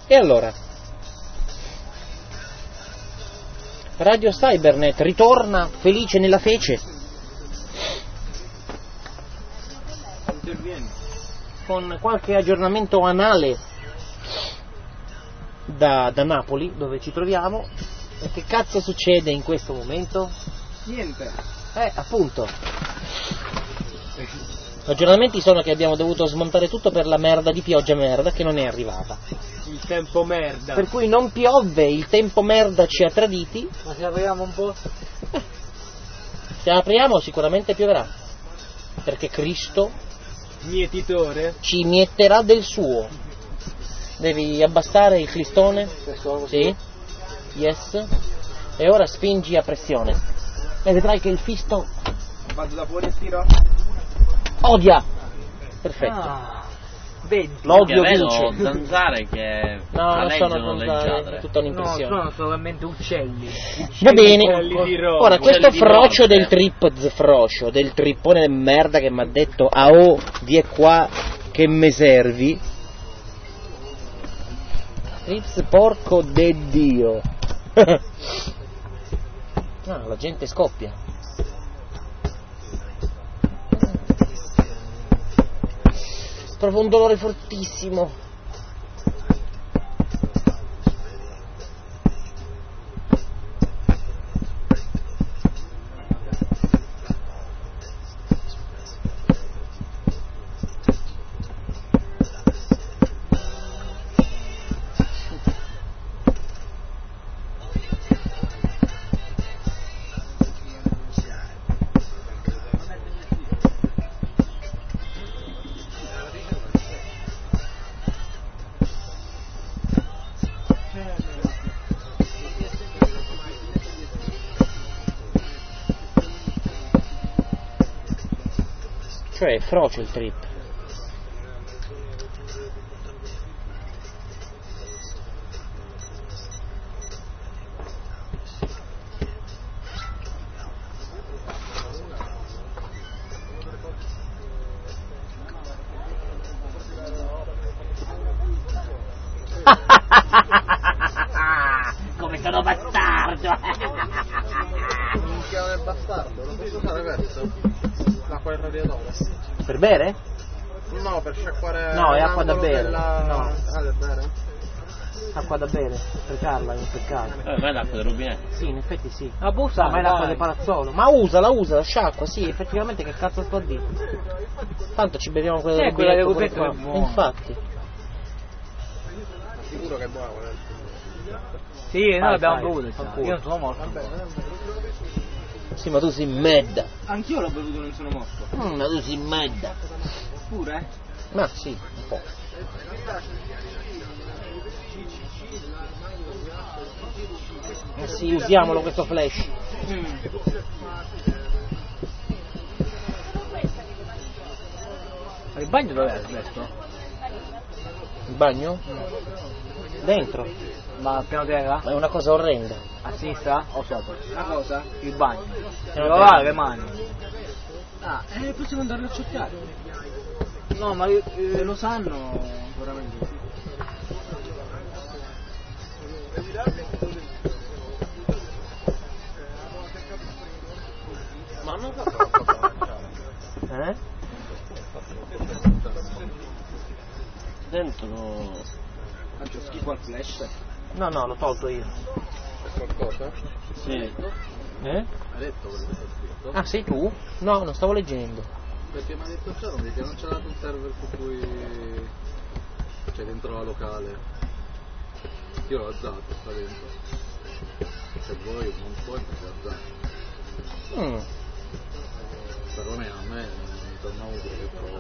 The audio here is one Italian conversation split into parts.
E allora, Radio Cybernet ritorna felice nella fece con qualche aggiornamento anale da Napoli, dove ci troviamo. E che cazzo succede in questo momento? Niente. Appunto. Gli aggiornamenti sono che abbiamo dovuto smontare tutto per la merda di pioggia merda che non è arrivata. Il tempo merda. Per cui non piove, il tempo merda ci ha traditi. Ma se apriamo un po'? Se apriamo sicuramente pioverà. Perché Cristo Mietitore? ci mietterà del suo. Devi abbassare il clistone? Sì. Yes. E ora spingi a pressione. E vedrai che il fisto Vado da fuori e tiro. odia. Perfetto. 20. L'odio vedo vince. zanzare che No, non sono aleggiano zanzare, è leggiadre. tutta No, un'impressione. sono solamente uccelli. Va bene. Uccelli di rosa. Ora, questo Uccelli di frocio morte. del trip zfroscio, del trippone di merda che mi ha detto "Ah, di qua che me servi". Trips porco de Dio. La gente scoppia. Provo un dolore fortissimo. Cioè è frocio il trip. Come sono bastardo. Non chiama il bastardo, lo posso usare questo? L'acqua del radiatore? Per bere? No, per sciacquare. No, è acqua da l'angolo bere. della- No. Ah, da bere? Acqua da bere, sprecarla è un peccato. Ma è l'acqua del rubinetto. Sì, in effetti sì. La busta, No, ma è l'acqua del palazzolo. Ma usa, sciacqua, sì, effettivamente che cazzo sto a dire? Tanto ci beviamo quella del quella del rubinetto rubinetto pure è qua. buona. Infatti. Sicuro che è buona quella. Sì, noi Vai, abbiamo vai, bevuto. fanculo. Io non sono morto. Sì, ma tu sei medda. Anch'io l'ho bevuto e non sono morto. Ma tu sei medda. Pure? Ma sì, un po'. Sì, usiamolo questo flash. Il bagno dov'è adesso? Il bagno? Dentro. Ma al piano terra? Ma è una cosa orrenda. A sinistra o sopra? La cosa? Il bagno. Piano Lavare terra. le mani. Ah, possiamo andare a cercare. No, ma Lo sanno veramente. Ma non fa Dentro. Faccio schifo al flash. No, l'ho tolto io. È qualcosa? Sì. Eh? Hai detto quello che c'è scritto? Ah, sei tu? No, non stavo leggendo. Perché mi ha detto Giorno che non c'è dato un server su cui c'è dentro la locale. Io l'ho alzato, sta dentro. Se vuoi non puoi puoi alzare. Però a me mi torna utile che provo.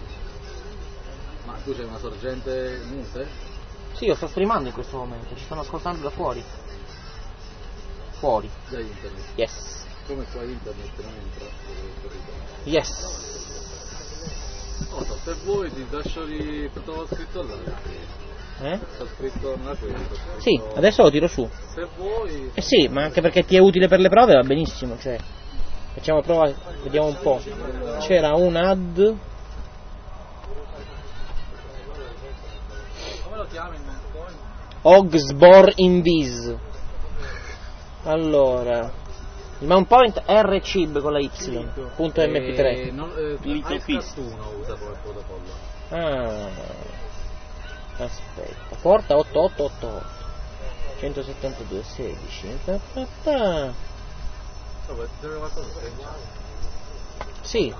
Ma tu c'hai una sorgente mute? Sì, io sto streamando in questo momento, ci stanno ascoltando da fuori. Fuori. Da internet. Yes. Come qua internet non entra. Yes. Non so, se vuoi ti lascio lì, tutto scritto là. Sta scritto una questo. Sì, adesso lo tiro su. Se vuoi. Eh sì, ma anche perché ti è utile per le prove va benissimo, cioè. Facciamo prova, vediamo un po'. C'era un ad. chiama il Mount Point? Oxbor Invis. Allora, il Mount Point RCIB con la Y. Punto MP3. Litofist. Uno usa come protocollo. Ah, aspetta, porta 8888 172 16. Vabbè, deve qualcosa Sì.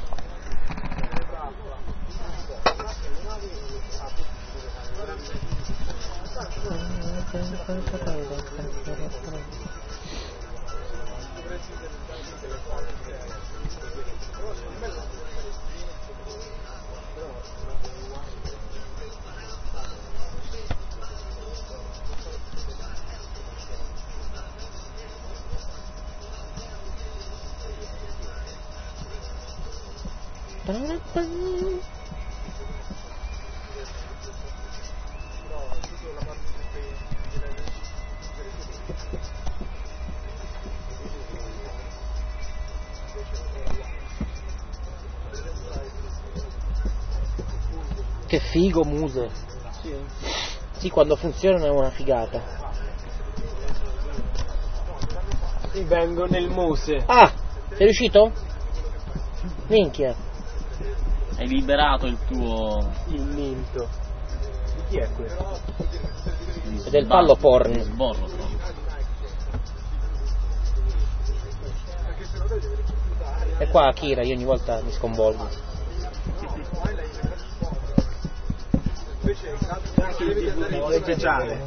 Che figo Muse. Sì, quando funzionano è una figata. Sì, vengo nel Muse. Ah, sei riuscito? Minchia. Hai liberato il tuo... Il Minto. Di chi è questo? È del pallo porn. Sborro. E qua Akira, io ogni volta mi sconvolgo. Speciale.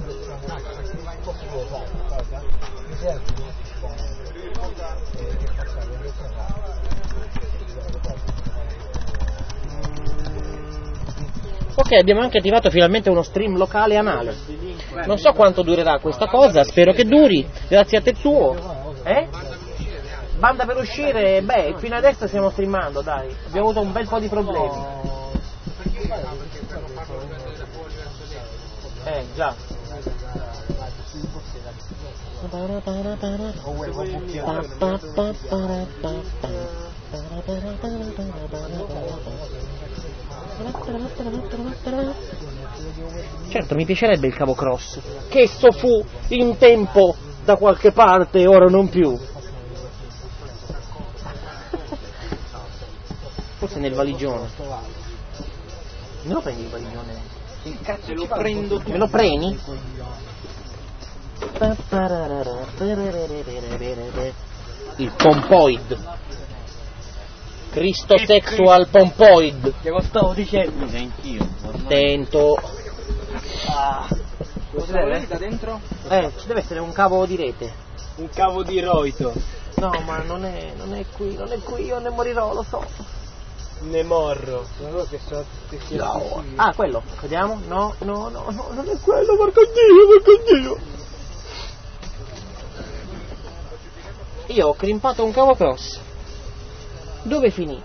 Ok, abbiamo anche attivato finalmente uno stream locale anale. Non so quanto durerà questa cosa, spero che duri. Grazie a te tuo. Banda per uscire, beh, fino adesso stiamo streamando, dai. Abbiamo avuto un bel po' di problemi. Già. Certo, mi piacerebbe il cavo cross, che esso fu in tempo da qualche parte, ora non più. Forse nel valigione. Me lo prendi il valigione? Che cazzo lo prendo tu? Me lo preni? Il pompoid. Cristo sexual pompoid. Che lo stavo dicendo? Anch'io. Attento. Cos'è da dentro? Ci deve essere un cavo di rete. Un cavo di roito. No, ma non è qui, io ne morirò, lo so. Ne morro. No. Ah, quello, vediamo? No, non è quello, porco Dio. Io ho crimpato un cavo cross. Dove finì?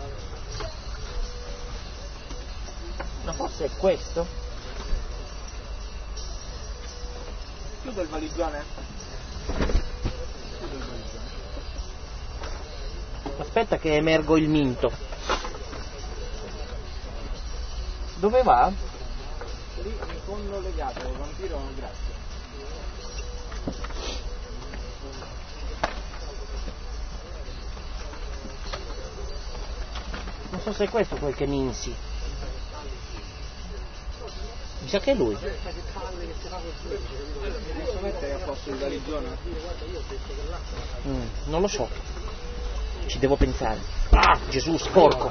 Ma forse è questo? Chiudo il valigione? Aspetta che emergo il minto. Dove va? Lì in fondo legato, vampiro, grazie. Non so se è questo quel che minsi. Mi sa che è lui. Posso mettere a posto il valigione? Non lo so. Ci devo pensare. Ah, Gesù sporco.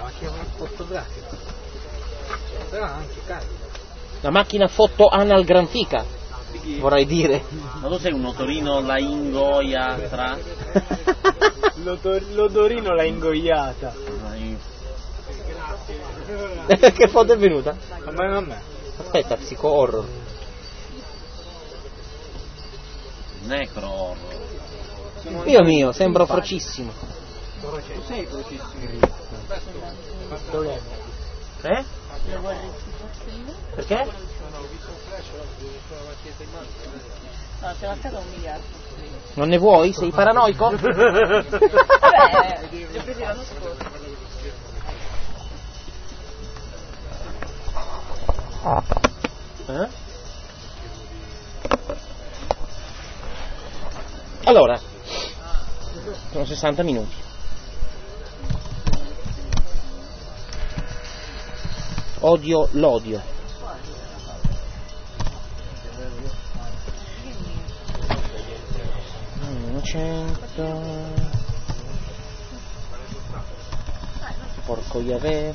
La macchina foto analgranfica, vorrei dire. Ma tu sei un motorino la ingoia tra... L'odorino l'ha ingoiata. Che foto è venuta? Ma a me. Aspetta, psico horror. Necro horror. Dio mio, sembro frocissimo. Tu sei velocissimo. Perché? No, c'è la casa 1 miliardo. Non ne vuoi? Sei paranoico? Vabbè, li ho presi l'anno scorso. Allora, sono 60 minuti. Odio l'odio. Porco Yahweh.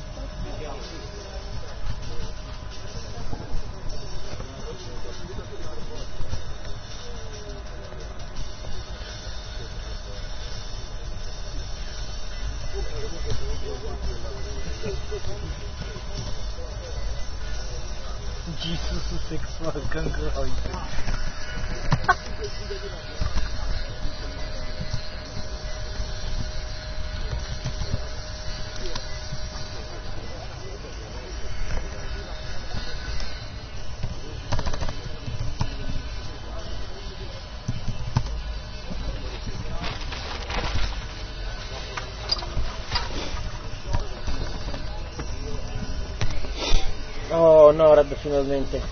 Jesus sexual kangaroo. Oh no, Rad, finalmente.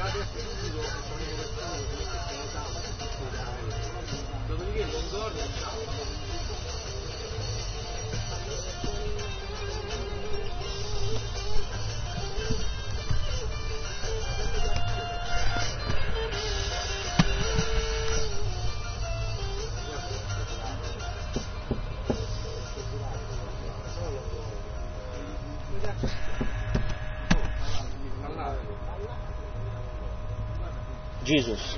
Jesus.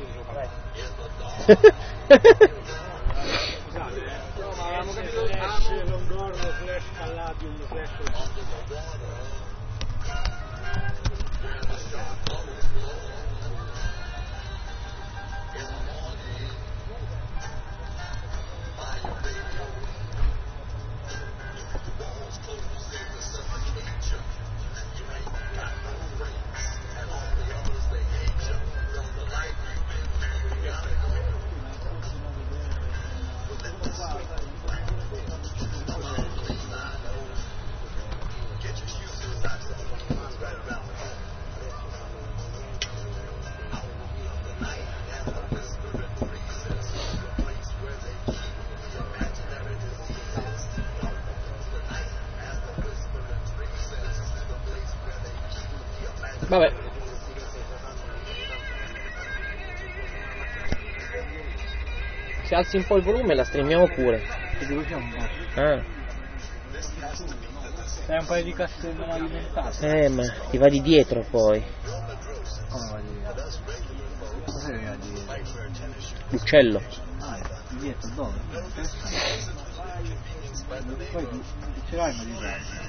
Vabbè. Se alzi un po' il volume la streamiamo pure. Ah. Sei un paio di casse non alimentate. Ma ti va di dietro poi. Come va di dietro? Cos'è che va di dietro? L'uccello. Ah, di dietro dove? Poi ce l'hai ma di dietro.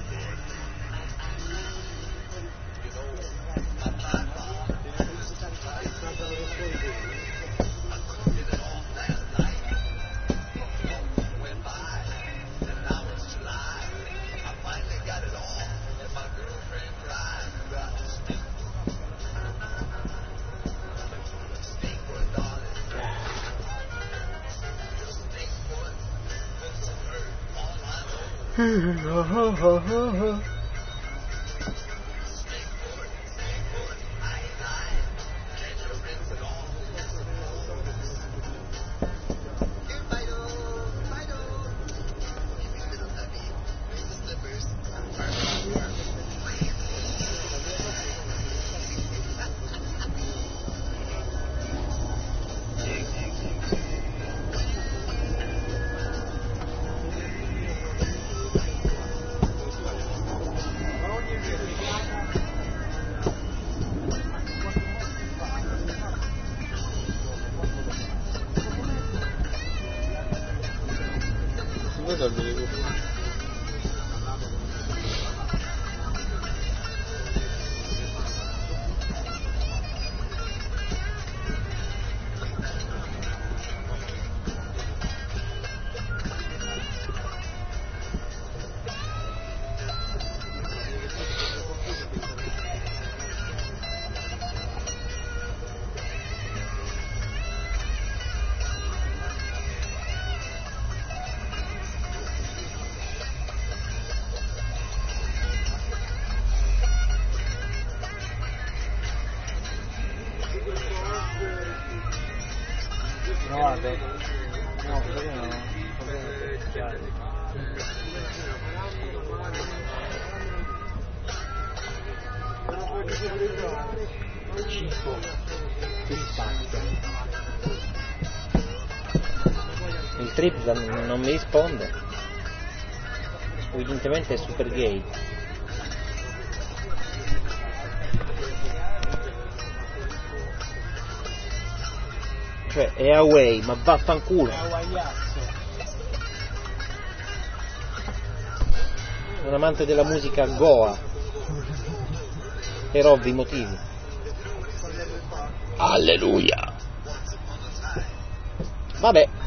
Il trip non mi risponde. Evidentemente è super gay. Cioè è away, ma vaffanculo. È un amante della musica Goa. Per ovvi motivi. Alleluia. Vabbè.